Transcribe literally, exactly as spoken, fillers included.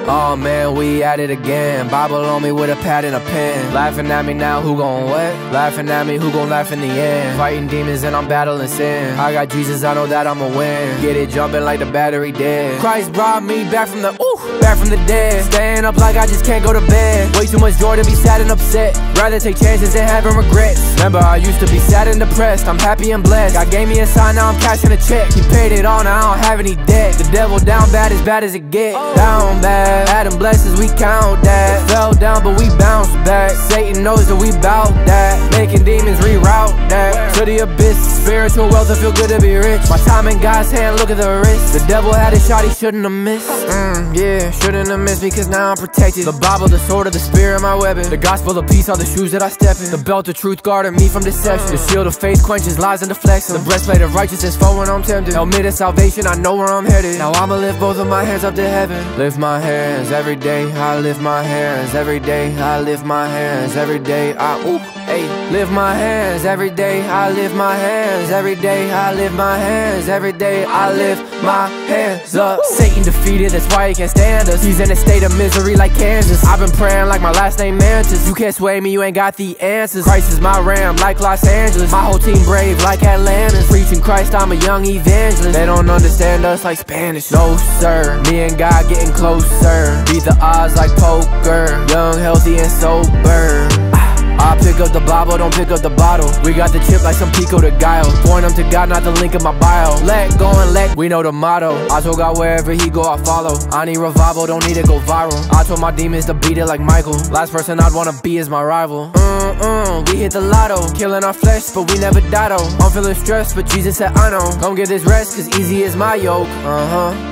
Oh man, we at it again. Bible on me with a pad and a pen. Laughing at me now, who gon' what? Laughing at me, who gon' laugh in the end? Fighting demons and I'm battling sin. I got Jesus, I know that I'ma win. Get it jumping like the battery dead. Christ brought me back from the, ooh, back from the dead. Staying up like I just can't go to bed. Way too much joy to be sad and upset. Rather take chances than having regrets. Remember I used to be sad and depressed. I'm happy and blessed. God gave me a sign, now I'm cashing a check. He paid it all, now I don't have any debt. The devil down bad, as bad as it get. Down bad, Adam blessings, we count that. Fell down but we bounced back. Satan knows that we bout that. Making demons reroute that to the abyss. Spiritual wealth, I feel good to be rich. My time in God's hand, look at the wrist. The devil had a shot, he shouldn't have missed. Mm, yeah, shouldn't have missed because now I'm protected. The Bible, the sword of the spirit, my weapon. The gospel of peace are the shoes that I step in. The belt of truth guarding me from deception. The shield of faith quenches lies and deflects them. The breastplate of righteousness for when I'm tempted. Helmet of salvation, I know where I'm headed. Now I'ma lift both of my hands up to heaven. Lift my hands every day, I lift my hands every day. I lift my hands every day, I, ooh, hey. Lift my hands every day, I lift my hands every day. I lift my hands every day, I lift my hands up. Satan defeated, that's why he can't stand us. He's in a state of misery like Kansas. I've been praying like my last name Mantis. You can't sway me, you ain't got the answers. Christ is my ram like Los Angeles. My whole team brave like Atlantis. Preaching Christ, I'm a young evangelist. They don't understand us like Spanish. No sir, me and God getting closer. Beat the odds like poker. Young, healthy and sober. I pick up the Bible, don't pick up the bottle. We got the chip like some Pico de Gallo. Point them to God, not the link in my bio. Let go and let, we know the motto. I told God wherever he go, I follow. I need revival, don't need to go viral. I told my demons to beat it like Michael. Last person I'd wanna be is my rival. Mm-mm, we hit the lotto. Killing our flesh, but we never die though. I'm feeling stressed, but Jesus said I know. Come get this rest, cause easy is my yoke. Uh-huh.